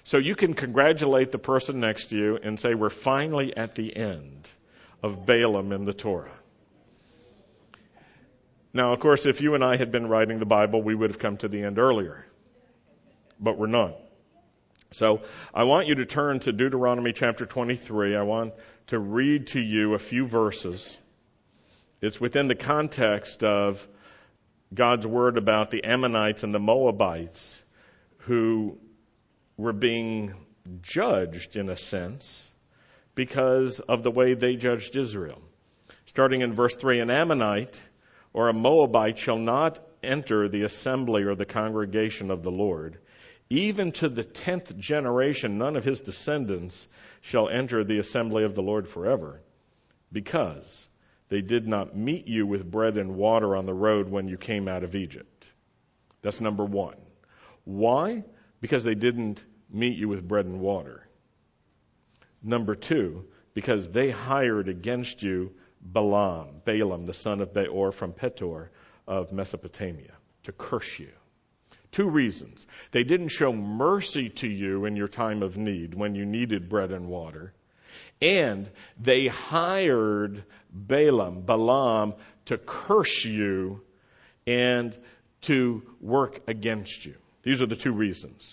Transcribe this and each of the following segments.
So you can congratulate the person next to you and say, we're finally at the end of Balaam in the Torah. Now, of course, if you and I had been writing the Bible, we would have come to the end earlier. But we're not. So I want you to turn to Deuteronomy chapter 23. I want to read to you a few verses. It's within the context of God's word about the Ammonites and the Moabites who were being judged, in a sense, because of the way they judged Israel. Starting in verse 3, an Ammonite or a Moabite shall not enter the assembly or the congregation of the Lord. Even to the 10th generation, none of his descendants shall enter the assembly of the Lord forever, because they did not meet you with bread and water on the road when you came out of Egypt. That's number one. Why? Because they didn't meet you with bread and water. Number two, because they hired against you Balaam, the son of Beor from Petor of Mesopotamia, to curse you. Two reasons. They didn't show mercy to you in your time of need when you needed bread and water. And they hired Balaam, to curse you and to work against you. These are the two reasons.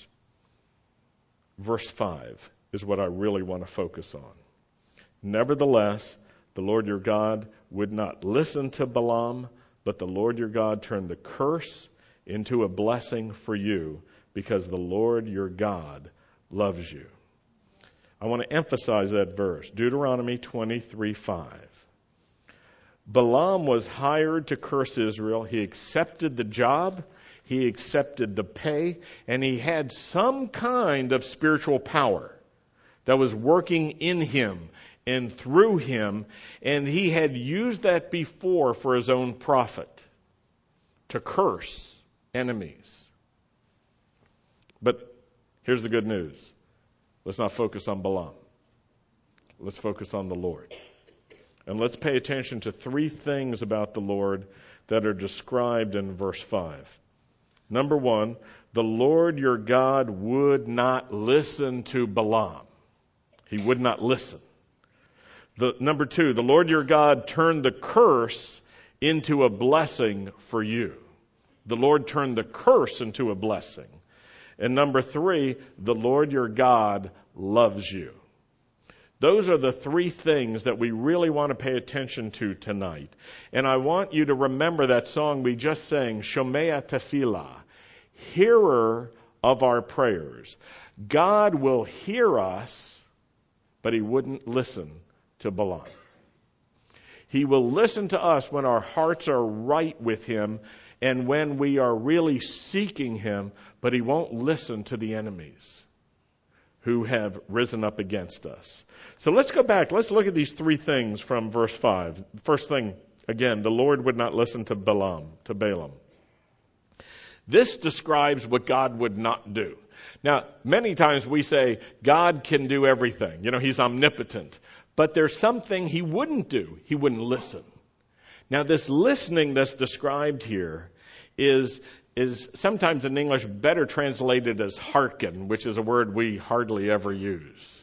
Verse 5 is what I really want to focus on. Nevertheless, the Lord your God would not listen to Balaam, but the Lord your God turned the curse into a blessing for you, because the Lord your God loves you. I want to emphasize that verse, Deuteronomy 23:5. Balaam was hired to curse Israel. He accepted the job, he accepted the pay, and he had some kind of spiritual power that was working in him and through him, and he had used that before for his own profit, to curse enemies. But here's the good news. Let's not focus on Balaam. Let's focus on the Lord. And let's pay attention to three things about the Lord that are described in verse 5. Number one, the Lord your God would not listen to Balaam. He would not listen. Number two, the Lord your God turned the curse into a blessing for you. The Lord turned the curse into a blessing. And number three, the Lord your God loves you. Those are the three things that we really want to pay attention to tonight. And I want you to remember that song we just sang, Shomea Tefillah, hearer of our prayers. God will hear us, but he wouldn't listen to Balaam. He will listen to us when our hearts are right with him and when we are really seeking him, but he won't listen to the enemies who have risen up against us. So let's go back. Let's look at these three things from verse 5. First thing, again, the Lord would not listen to Balaam. This describes what God would not do. Now, many times we say God can do everything. He's omnipotent. But there's something he wouldn't do. He wouldn't listen. Now, this listening that's described here is sometimes in English better translated as hearken, which is a word we hardly ever use.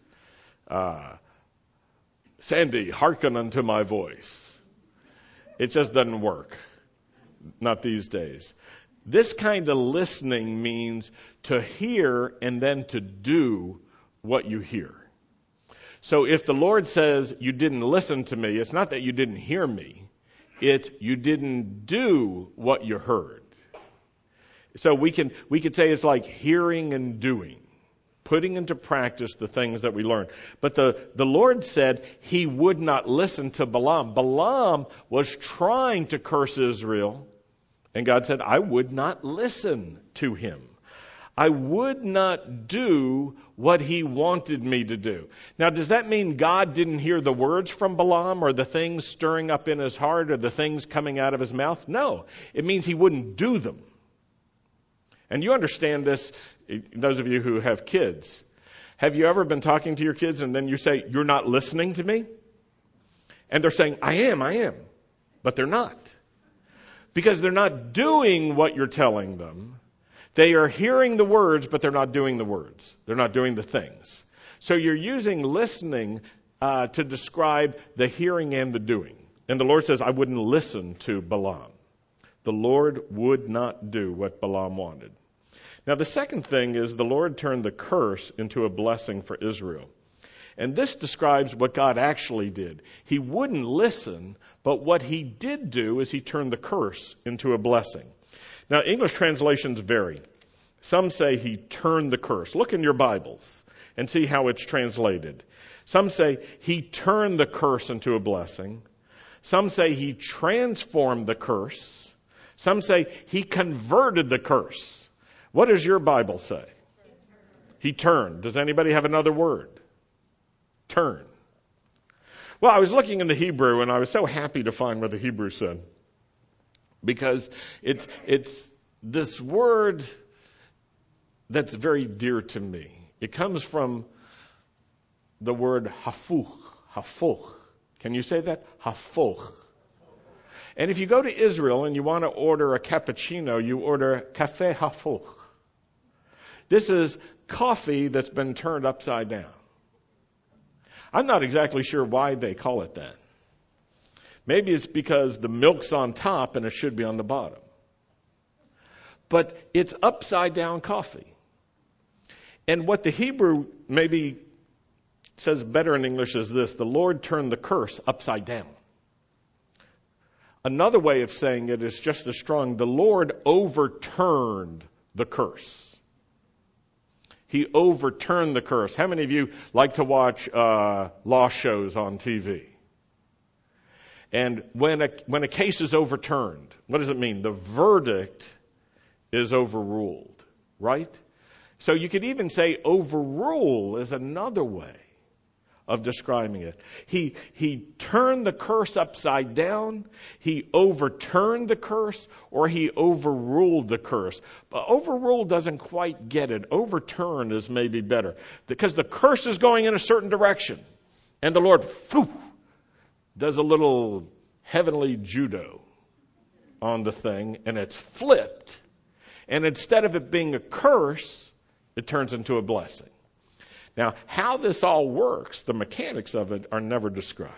Sandy, hearken unto my voice. It just doesn't work. Not these days. This kind of listening means to hear and then to do what you hear. So if the Lord says you didn't listen to me, it's not that you didn't hear me. It's you didn't do what you heard. So we could say it's like hearing and doing, putting into practice the things that we learn. But the Lord said he would not listen to Balaam. Balaam was trying to curse Israel, and God said, I would not listen to him. I would not do what he wanted me to do. Now, does that mean God didn't hear the words from Balaam or the things stirring up in his heart or the things coming out of his mouth? No. It means he wouldn't do them. And you understand this, those of you who have kids. Have you ever been talking to your kids and then you say, you're not listening to me? And they're saying, I am. But they're not. Because they're not doing what you're telling them. They are hearing the words, but they're not doing the words. They're not doing the things. So you're using listening to describe the hearing and the doing. And the Lord says, I wouldn't listen to Balaam. The Lord would not do what Balaam wanted. Now, the second thing is the Lord turned the curse into a blessing for Israel. And this describes what God actually did. He wouldn't listen, but what he did do is he turned the curse into a blessing. Now, English translations vary. Some say he turned the curse. Look in your Bibles and see how it's translated. Some say he turned the curse into a blessing. Some say he transformed the curse. Some say he converted the curse. What does your Bible say? He turned. Does anybody have another word? Turn. Well, I was looking in the Hebrew, and I was so happy to find what the Hebrew said. Because it's this word that's very dear to me. It comes from the word hafuch. Can you say that? Hafuch. And if you go to Israel and you want to order a cappuccino, you order café hafuch. This is coffee that's been turned upside down. I'm not exactly sure why they call it that. Maybe it's because the milk's on top and it should be on the bottom. But it's upside down coffee. And what the Hebrew maybe says better in English is this: the Lord turned the curse upside down. Another way of saying it is just as strong. The Lord overturned the curse. He overturned the curse. How many of you like to watch law shows on TV? And when a case is overturned, what does it mean? The verdict is overruled, right? So you could even say overrule is another way of describing it. He turned the curse upside down, he overturned the curse, or he overruled the curse. But overrule doesn't quite get it. Overturn is maybe better. Because the curse is going in a certain direction. And the Lord does a little heavenly judo on the thing, and it's flipped. And instead of it being a curse, it turns into a blessing. Now, how this all works, the mechanics of it are never described.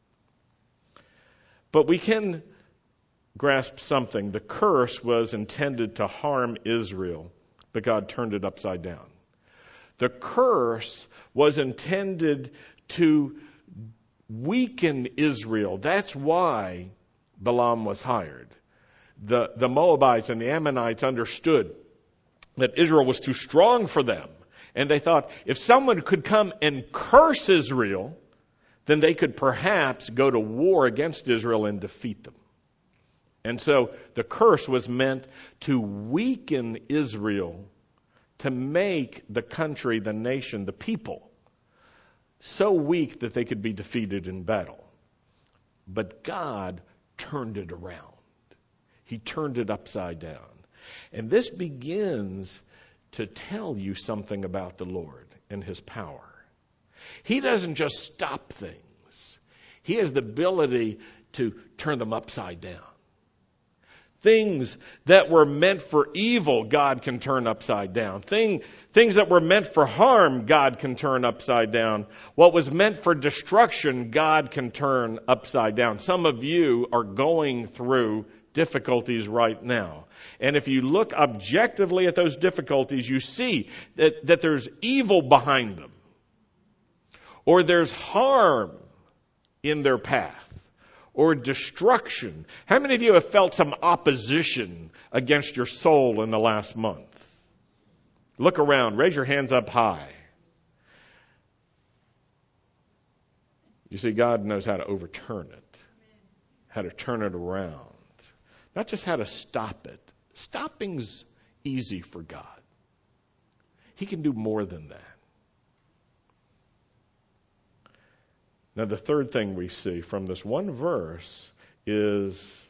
But we can grasp something. The curse was intended to harm Israel, but God turned it upside down. The curse was intended to weaken Israel. That's why Balaam was hired. The Moabites and the Ammonites understood that Israel was too strong for them. And they thought if someone could come and curse Israel, then they could perhaps go to war against Israel and defeat them. And so the curse was meant to weaken Israel, to make the country, the nation, the people, so weak that they could be defeated in battle. But God turned it around. He turned it upside down. And this begins to tell you something about the Lord and his power. He doesn't just stop things. He has the ability to turn them upside down. Things that were meant for evil, God can turn upside down. Things that were meant for harm, God can turn upside down. What was meant for destruction, God can turn upside down. Some of you are going through difficulties right now. And if you look objectively at those difficulties, you see that there's evil behind them. Or there's harm in their path. Or destruction. How many of you have felt some opposition against your soul in the last month? Look around. Raise your hands up high. You see, God knows how to overturn it. How to turn it around. Not just how to stop it. Stopping's easy for God. He can do more than that. Now, the third thing we see from this one verse is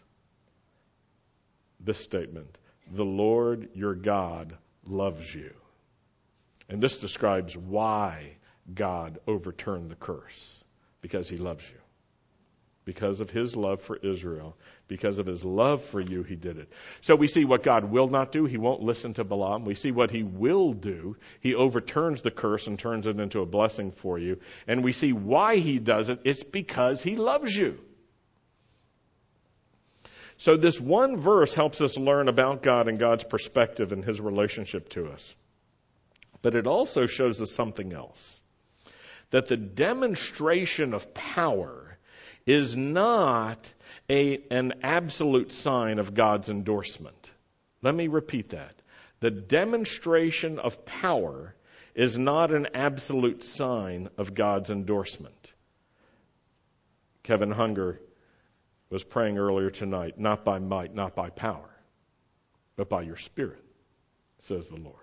this statement: the Lord your God loves you. And this describes why God overturned the curse. Because he loves you. Because of his love for Israel, because of his love for you, he did it. So we see what God will not do. He won't listen to Balaam. We see what he will do. He overturns the curse and turns it into a blessing for you. And we see why he does it. It's because he loves you. So this one verse helps us learn about God and God's perspective and his relationship to us. But it also shows us something else. That the demonstration of power is not an absolute sign of God's endorsement. Let me repeat that. The demonstration of power is not an absolute sign of God's endorsement. Kevin Hunger was praying earlier tonight, not by might, not by power, but by your Spirit, says the Lord.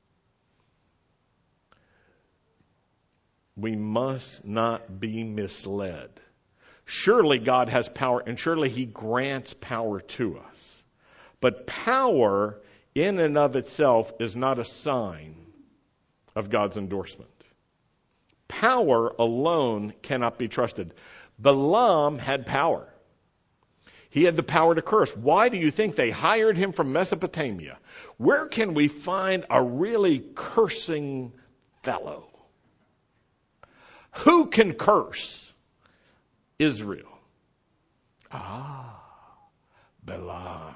We must not be misled. Surely God has power, and surely he grants power to us. But power in and of itself is not a sign of God's endorsement. Power alone cannot be trusted. Balaam had power. He had the power to curse. Why do you think they hired him from Mesopotamia? Where can we find a really cursing fellow? Who can curse? Israel. Balaam.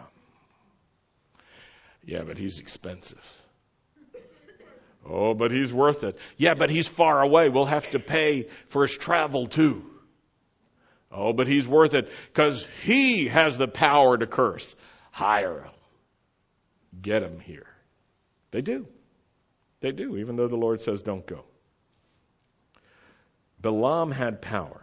Yeah, but he's expensive. Oh, but he's worth it. Yeah, but he's far away. We'll have to pay for his travel too. Oh, but he's worth it because he has the power to curse. Hire him. Get him here. They do. They do, even though the Lord says don't go. Balaam had power.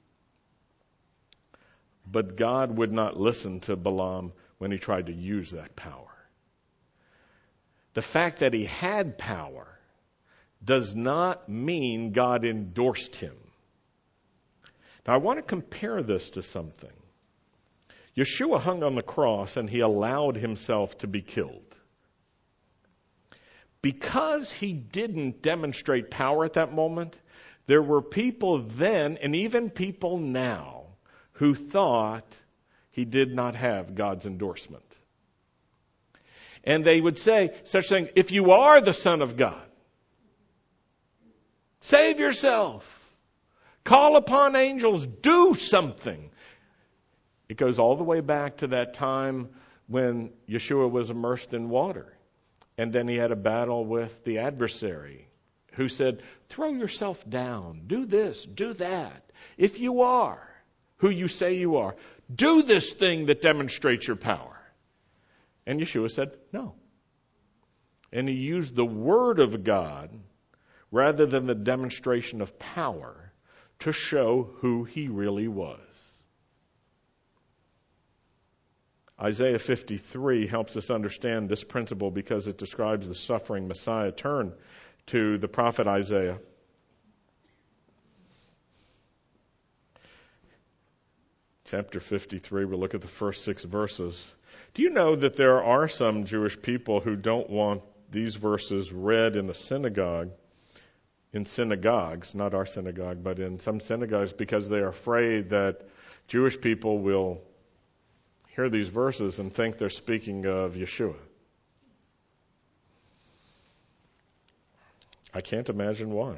But God would not listen to Balaam when he tried to use that power. The fact that he had power does not mean God endorsed him. Now, I want to compare this to something. Yeshua hung on the cross and he allowed himself to be killed. Because he didn't demonstrate power at that moment, there were people then, and even people now, who thought he did not have God's endorsement. And they would say such thing, if you are the Son of God, save yourself. Call upon angels. Do something. It goes all the way back to that time when Yeshua was immersed in water. And then he had a battle with the adversary who said, throw yourself down. Do this, do that. If you are who you say you are, do this thing that demonstrates your power. And Yeshua said, no. And he used the Word of God rather than the demonstration of power to show who he really was. Isaiah 53 helps us understand this principle because it describes the suffering Messiah. Turn to the prophet Isaiah. Chapter 53, we'll look at the first 6 verses. Do you know that there are some Jewish people who don't want these verses read in the synagogue, in synagogues, not our synagogue, but in some synagogues, because they are afraid that Jewish people will hear these verses and think they're speaking of Yeshua? I can't imagine why.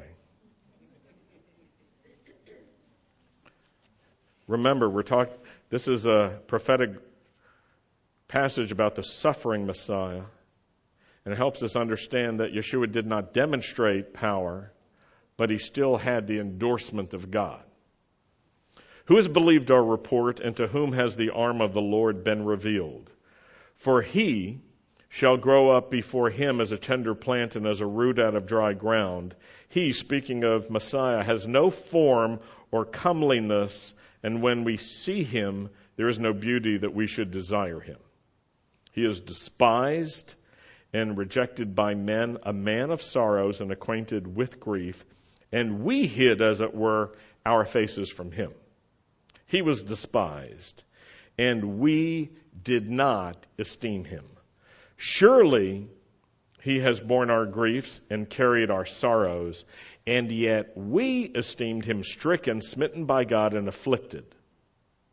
Remember, this is a prophetic passage about the suffering Messiah, and it helps us understand that Yeshua did not demonstrate power, but he still had the endorsement of God. Who has believed our report, and to whom has the arm of the Lord been revealed? For he shall grow up before him as a tender plant and as a root out of dry ground. He, speaking of Messiah, has no form or comeliness, and when we see him, there is no beauty that we should desire him. He is despised and rejected by men, a man of sorrows and acquainted with grief, and we hid, as it were, our faces from him. He was despised, and we did not esteem him. Surely he has borne our griefs and carried our sorrows, and yet we esteemed him stricken, smitten by God, and afflicted.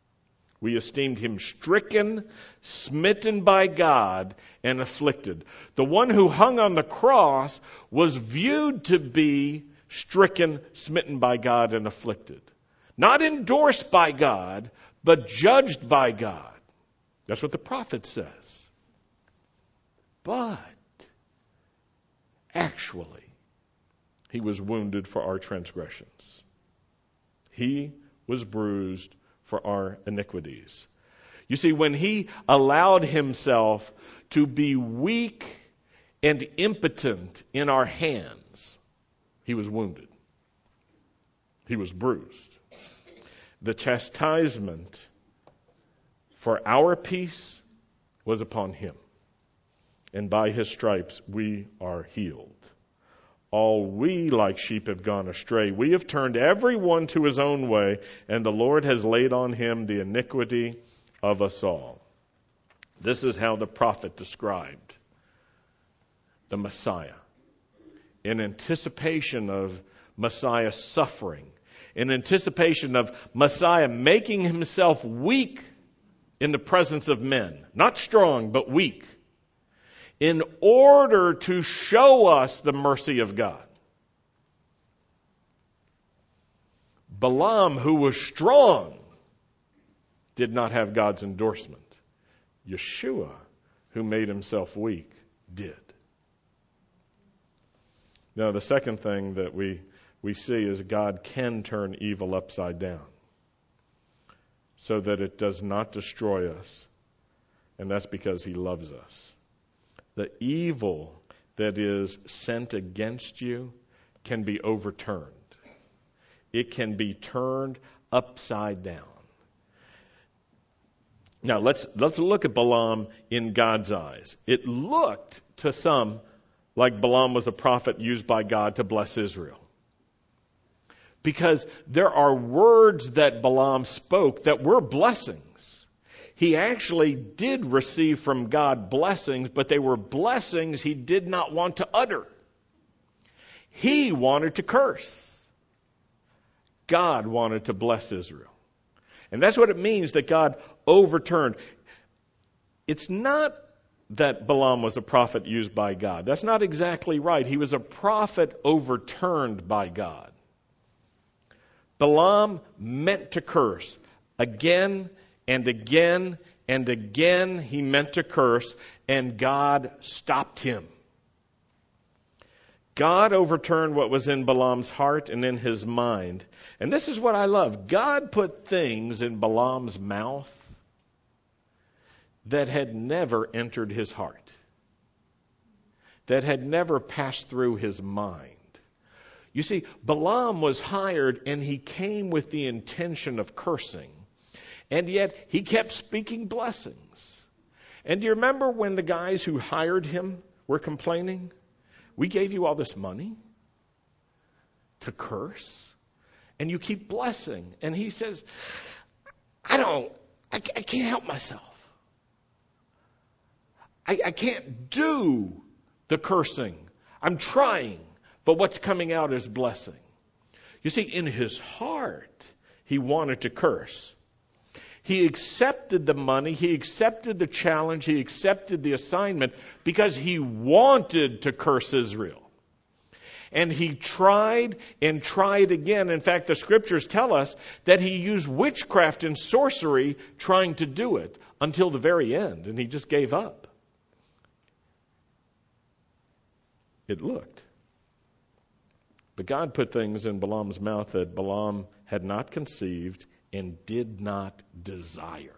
We esteemed him stricken, smitten by God, and afflicted. The one who hung on the cross was viewed to be stricken, smitten by God, and afflicted. Not endorsed by God, but judged by God. That's what the prophet says. But actually, he was wounded for our transgressions. He was bruised for our iniquities. You see, when he allowed himself to be weak and impotent in our hands, he was wounded. He was bruised. The chastisement for our peace was upon him, and by his stripes we are healed. All we like sheep have gone astray. We have turned every one to his own way, and the Lord has laid on him the iniquity of us all. This is how the prophet described the Messiah. In anticipation of Messiah's suffering, in anticipation of Messiah making himself weak in the presence of men, not strong, but weak, in order to show us the mercy of God. Balaam, who was strong, did not have God's endorsement. Yeshua, who made himself weak, did. Now, the second thing that we see is God can turn evil upside down so that it does not destroy us, and that's because he loves us. The evil that is sent against you can be overturned. It can be turned upside down. Now, let's look at Balaam in God's eyes. It looked to some like Balaam was a prophet used by God to bless Israel. Because there are words that Balaam spoke that were blessings. He actually did receive from God blessings, but they were blessings he did not want to utter. He wanted to curse. God wanted to bless Israel. And that's what it means that God overturned. It's not that Balaam was a prophet used by God. That's not exactly right. He was a prophet overturned by God. Balaam meant to curse. Again and again and again he meant to curse, and God stopped him. God overturned what was in Balaam's heart and in his mind. And this is what I love. God put things in Balaam's mouth that had never entered his heart, that had never passed through his mind. You see, Balaam was hired and he came with the intention of cursing. And yet he kept speaking blessings. And do you remember when the guys who hired him were complaining? We gave you all this money to curse, and you keep blessing. And he says, I can't help myself. I can't do the cursing. I'm trying, but what's coming out is blessing. You see, in his heart, he wanted to curse. He accepted the money, he accepted the challenge, he accepted the assignment because he wanted to curse Israel. And he tried and tried again. In fact, the scriptures tell us that he used witchcraft and sorcery trying to do it until the very end, and he just gave up. It looked. But God put things in Balaam's mouth that Balaam had not conceived and did not desire.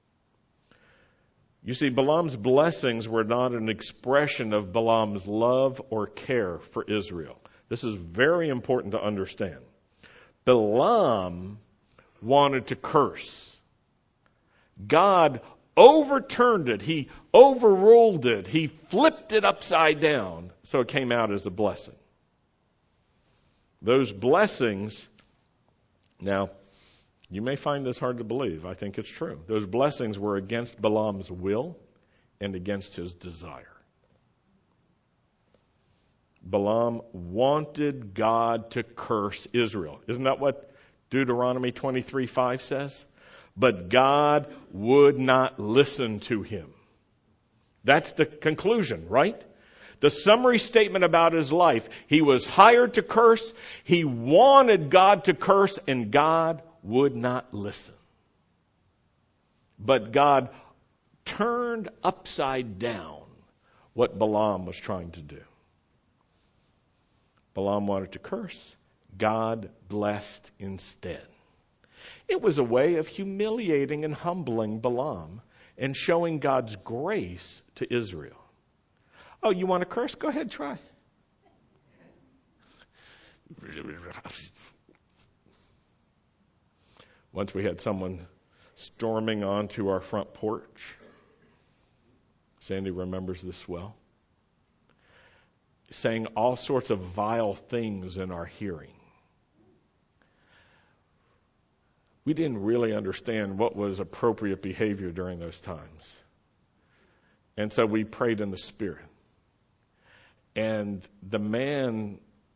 You see, Balaam's blessings were not an expression of Balaam's love or care for Israel. This is very important to understand. Balaam wanted to curse. God overturned it. He overruled it. He flipped it upside down so it came out as a blessing. Those blessings, now, you may find this hard to believe. I think it's true. Those blessings were against Balaam's will and against his desire. Balaam wanted God to curse Israel. Isn't that what Deuteronomy 23:5 says? but God would not listen to him. That's the conclusion, right? The summary statement about his life. He was hired to curse. He wanted God to curse, and God would not listen. But God turned upside down what Balaam was trying to do. Balaam wanted to curse. God blessed instead. It was a way of humiliating and humbling Balaam and showing God's grace to Israel. Oh, you want to curse? Go ahead, try. Once we had someone storming onto our front porch. Sandy remembers this well. Saying all sorts of vile things in our hearing. We didn't really understand what was appropriate behavior during those times. And so we prayed in the Spirit. And the man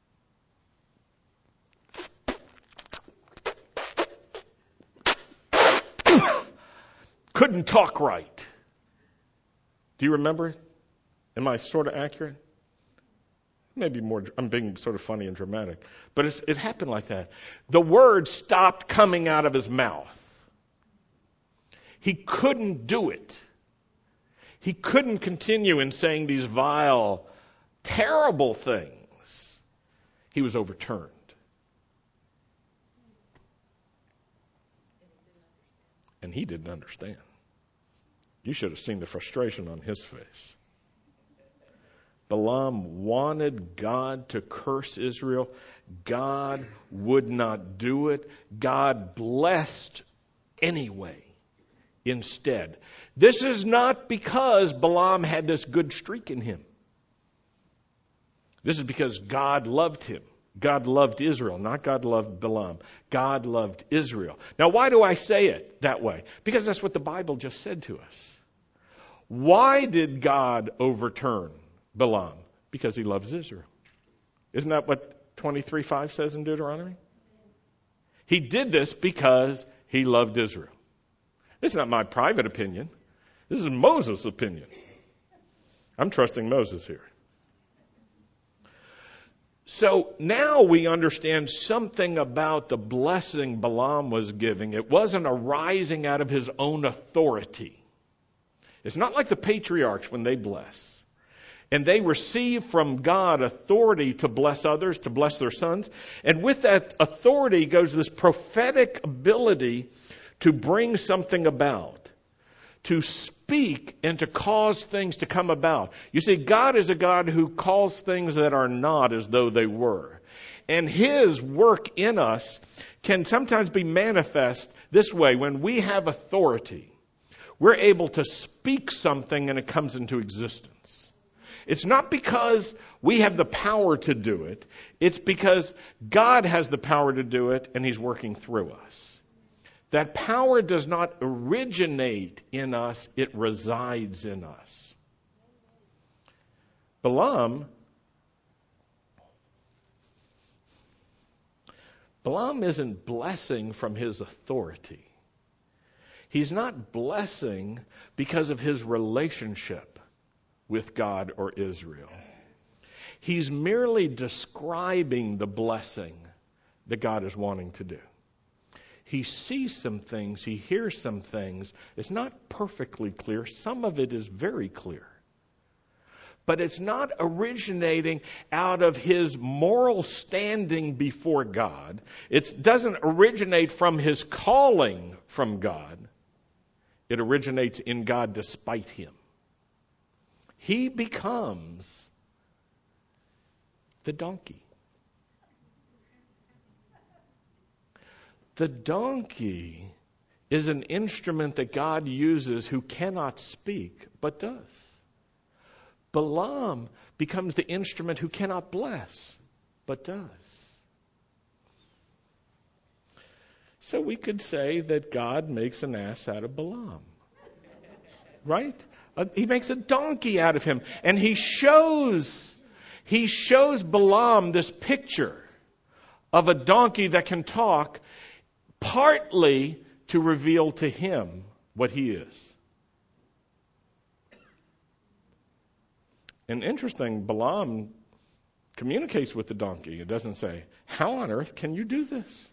couldn't talk right. Do you remember? Am I sort of accurate? Maybe more, I'm being sort of funny and dramatic. But it happened like that. The words stopped coming out of his mouth. He couldn't do it. He couldn't continue in saying these vile, terrible things. He was overturned. And he didn't understand. You should have seen the frustration on his face. Balaam wanted God to curse Israel. God would not do it. God blessed anyway, instead. This is not because Balaam had this good streak in him. This is because God loved him. God loved Israel, not God loved Balaam. God loved Israel. Now, why do I say it that way? Because that's what the Bible just said to us. Why did God overturn Balaam? Because he loves Israel. Isn't that what 23:5 says in Deuteronomy? He did this because he loved Israel. This is not my private opinion. This is Moses' opinion. I'm trusting Moses here. So now we understand something about the blessing Balaam was giving. It wasn't arising out of his own authority. It's not like the patriarchs when they bless. And they receive from God authority to bless others, to bless their sons. And with that authority goes this prophetic ability to bring something about, to speak and to cause things to come about. You see, God is a God who calls things that are not as though they were. And his work in us can sometimes be manifest this way. When we have authority, we're able to speak something and it comes into existence. It's not because we have the power to do it. It's because God has the power to do it and he's working through us. That power does not originate in us. It resides in us. Balaam isn't blessing from his authority. He's not blessing because of his relationship with God or Israel. He's merely describing the blessing that God is wanting to do. He sees some things, he hears some things. It's not perfectly clear. Some of it is very clear. But it's not originating out of his moral standing before God. It doesn't originate from his calling from God. It originates in God despite him. He becomes the donkey. The donkey is an instrument that God uses who cannot speak, but does. Balaam becomes the instrument who cannot bless, but does. So we could say that God makes an ass out of Balaam. Right? He makes a donkey out of him. And he shows Balaam this picture of a donkey that can talk, partly to reveal to him what he is. And interesting, Balaam communicates with the donkey. It doesn't say, how on earth can you do this?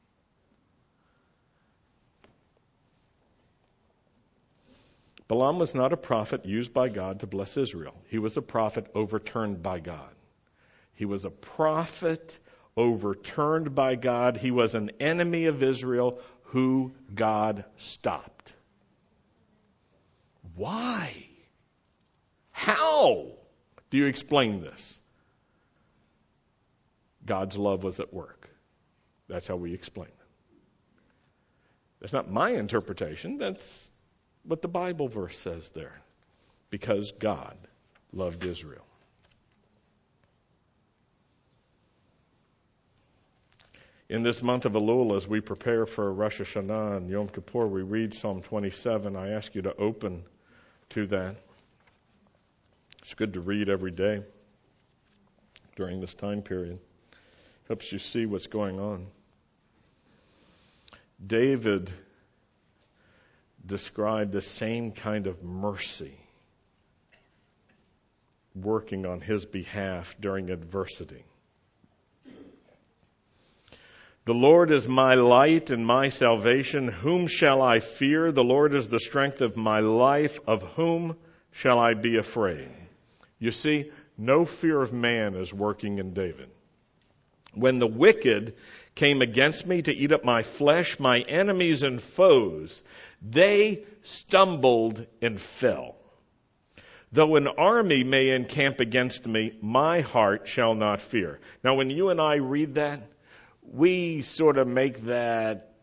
Balaam was not a prophet used by God to bless Israel. He was a prophet overturned by God. He was a prophet overturned by God. He was an enemy of Israel who God stopped. Why? How do you explain this? God's love was at work. That's how we explain it. That's not my interpretation. That's what the Bible verse says there. Because God loved Israel. In this month of Elul, as we prepare for Rosh Hashanah and Yom Kippur, we read Psalm 27. I ask you to open to that. It's good to read every day during this time period. Helps you see what's going on. David described the same kind of mercy working on his behalf during adversity. The Lord is my light and my salvation. Whom shall I fear? The Lord is the strength of my life. Of whom shall I be afraid? You see, no fear of man is working in David. When the wicked came against me to eat up my flesh, my enemies and foes, they stumbled and fell. Though an army may encamp against me, my heart shall not fear. Now, when you and I read that, we sort of make that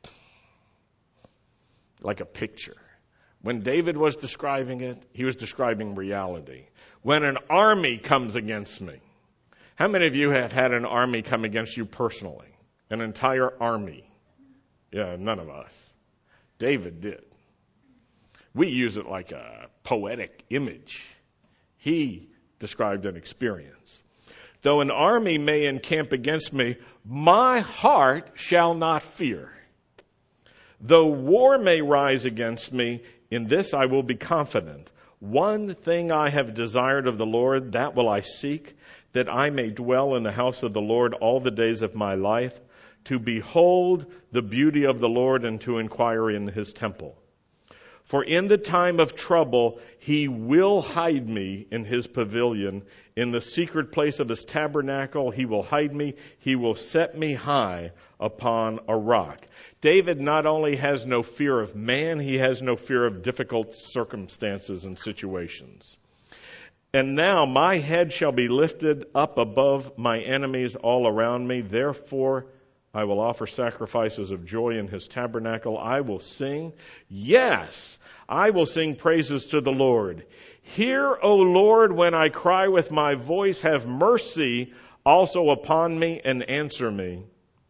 like a picture. When David was describing it, he was describing reality. When an army comes against me, how many of you have had an army come against you personally? An entire army? Yeah, none of us. David did. We use it like a poetic image. He described an experience. Though an army may encamp against me, my heart shall not fear. Though war may rise against me, in this I will be confident. One thing I have desired of the Lord, that will I seek, that I may dwell in the house of the Lord all the days of my life, to behold the beauty of the Lord and to inquire in his temple. For in the time of trouble, he will hide me in his pavilion. In the secret place of his tabernacle, he will hide me. He will set me high upon a rock. David not only has no fear of man, he has no fear of difficult circumstances and situations. And now my head shall be lifted up above my enemies all around me. Therefore, I will offer sacrifices of joy in his tabernacle. I will sing. Yes, I will sing praises to the Lord. Hear, O Lord, when I cry with my voice. Have mercy also upon me and answer me.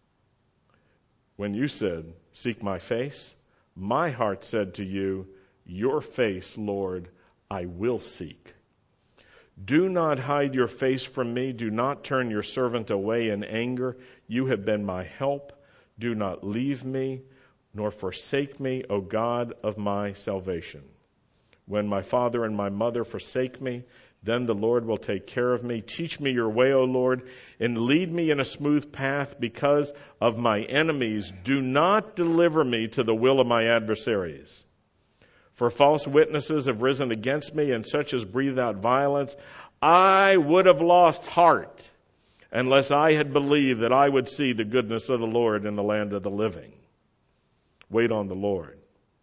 When you said, seek my face, my heart said to you, your face, Lord, I will seek. Do not hide your face from me. Do not turn your servant away in anger. You have been my help. Do not leave me, nor forsake me, O God of my salvation. When my father and my mother forsake me, then the Lord will take care of me. Teach me your way, O Lord, and lead me in a smooth path because of my enemies. Do not deliver me to the will of my adversaries. For false witnesses have risen against me, and such as breathe out violence. I would have lost heart unless I had believed that I would see the goodness of the Lord in the land of the living. Wait on the Lord.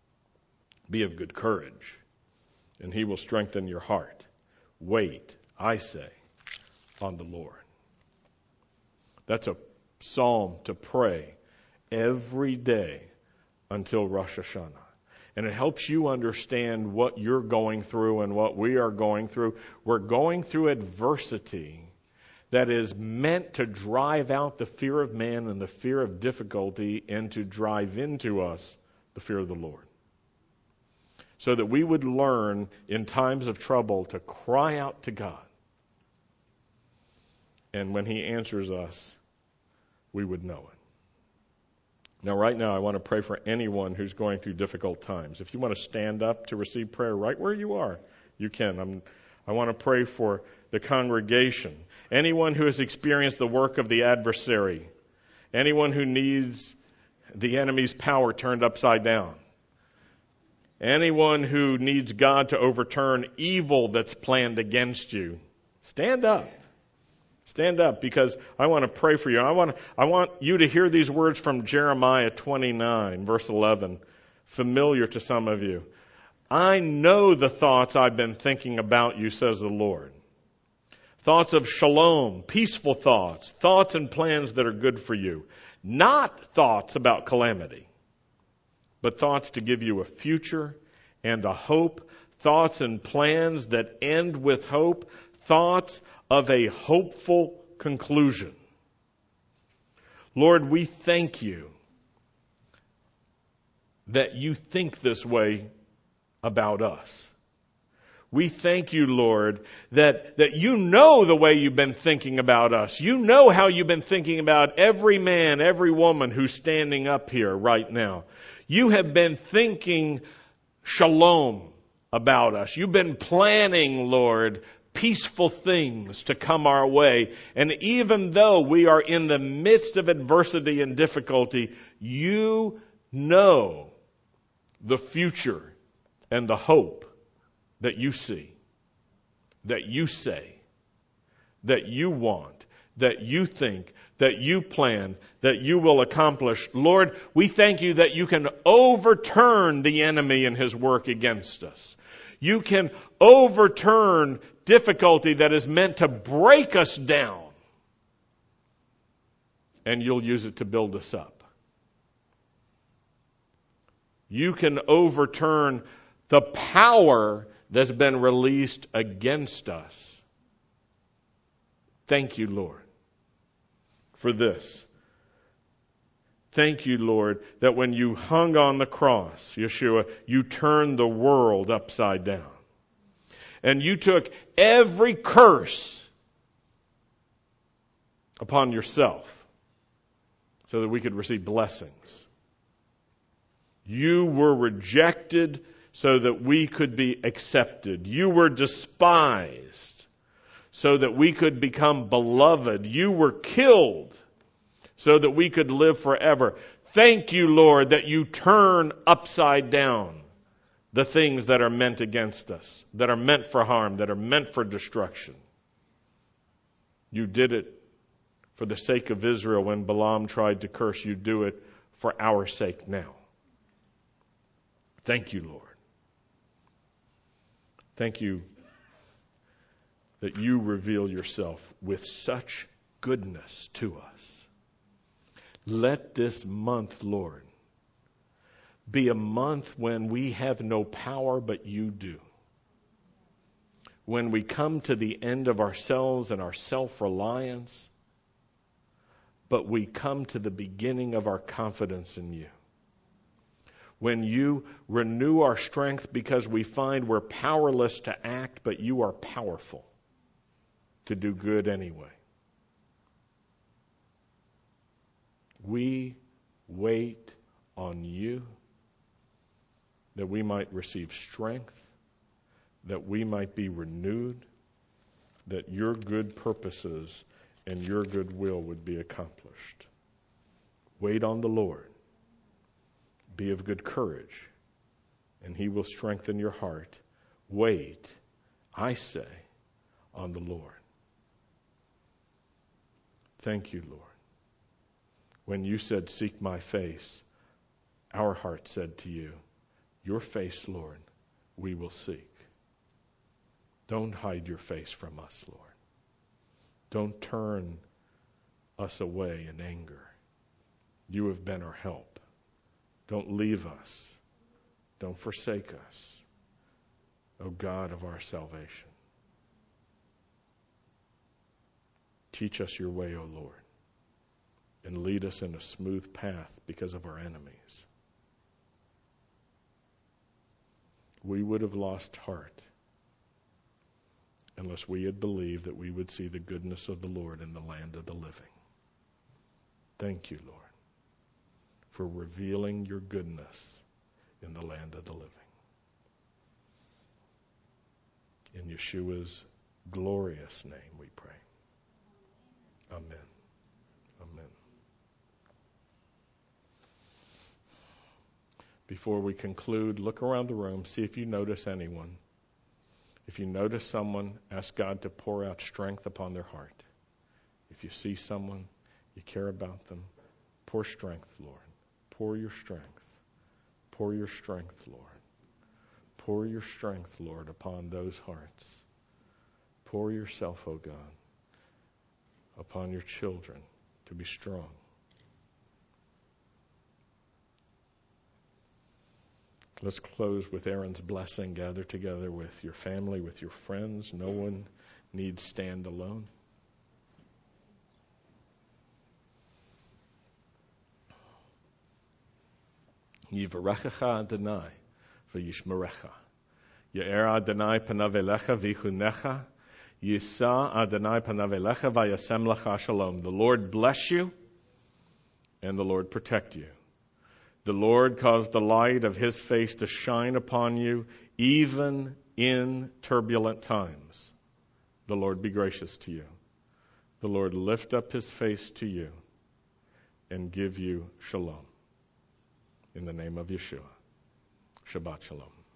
Be of good courage, and he will strengthen your heart. Wait, I say, on the Lord. That's a psalm to pray every day until Rosh Hashanah. And it helps you understand what you're going through and what we are going through. We're going through adversity that is meant to drive out the fear of man and the fear of difficulty and to drive into us the fear of the Lord. So that we would learn in times of trouble to cry out to God. And when he answers us, we would know it. Now, right now, I want to pray for anyone who's going through difficult times. If you want to stand up to receive prayer right where you are, you can. I want to pray for the congregation. Anyone who has experienced the work of the adversary. Anyone who needs the enemy's power turned upside down. Anyone who needs God to overturn evil that's planned against you. Stand up. Stand up, because I want to pray for you. I want you to hear these words from Jeremiah 29, verse 11, familiar to some of you. I know the thoughts I've been thinking about you, says the Lord. Thoughts of shalom, peaceful thoughts, thoughts and plans that are good for you. Not thoughts about calamity, but thoughts to give you a future and a hope. Thoughts and plans that end with hope. Thoughts of a hopeful conclusion. Lord, we thank you that you think this way about us. We thank you, Lord, that you know the way you've been thinking about us. You know how you've been thinking about every man, every woman who's standing up here right now. You have been thinking shalom about us. You've been planning, Lord, peaceful things to come our way. And even though we are in the midst of adversity and difficulty, you know the future and the hope that you see, that you say, that you want, that you think, that you plan, that you will accomplish. Lord, we thank you that you can overturn the enemy and his work against us. You can overturn difficulty that is meant to break us down, and you'll use it to build us up. You can overturn the power that's been released against us. Thank you, Lord, for this. Thank you, Lord, that when you hung on the cross, Yeshua, you turned the world upside down. And you took every curse upon yourself so that we could receive blessings. You were rejected so that we could be accepted. You were despised so that we could become beloved. You were killed so that we could live forever. Thank you, Lord, that you turn upside down the things that are meant against us, that are meant for harm, that are meant for destruction. You did it for the sake of Israel when Balaam tried to curse. You do it for our sake now. Thank you, Lord. Thank you that you reveal yourself with such goodness to us. Let this month, Lord, be a month when we have no power but you do. When we come to the end of ourselves and our self-reliance, but we come to the beginning of our confidence in you. When you renew our strength because we find we're powerless to act, but you are powerful to do good anyway. We wait on you that we might receive strength, that we might be renewed, that your good purposes and your good will would be accomplished. Wait on the Lord. Be of good courage, and he will strengthen your heart. Wait, I say, on the Lord. Thank you, Lord. When you said, seek my face, our heart said to you, your face, Lord, we will seek. Don't hide your face from us, Lord. Don't turn us away in anger. You have been our help. Don't leave us. Don't forsake us, O God of our salvation. Teach us your way, O Lord, and lead us in a smooth path because of our enemies. We would have lost heart unless we had believed that we would see the goodness of the Lord in the land of the living. Thank you, Lord, for revealing your goodness in the land of the living. In Yeshua's glorious name we pray. Amen. Amen. Before we conclude, look around the room, see if you notice anyone. If you notice someone, ask God to pour out strength upon their heart. If you see someone, you care about them, pour strength, Lord. Pour your strength. Pour your strength, Lord. Pour your strength, Lord, upon those hearts. Pour yourself, O God, upon your children to be strong. Let's close with Aaron's blessing. Gather together with your family, with your friends. No one needs stand alone. Yivarechecha Adonai v'yishmerecha. Ye'er Adonai panav elecha v'yichunecha. Yisa Adonai panav elecha v'yasem lecha shalom. The Lord bless you, and the Lord protect you. The Lord cause the light of His face to shine upon you, even in turbulent times. The Lord be gracious to you. The Lord lift up His face to you and give you shalom. In the name of Yeshua. Shabbat shalom.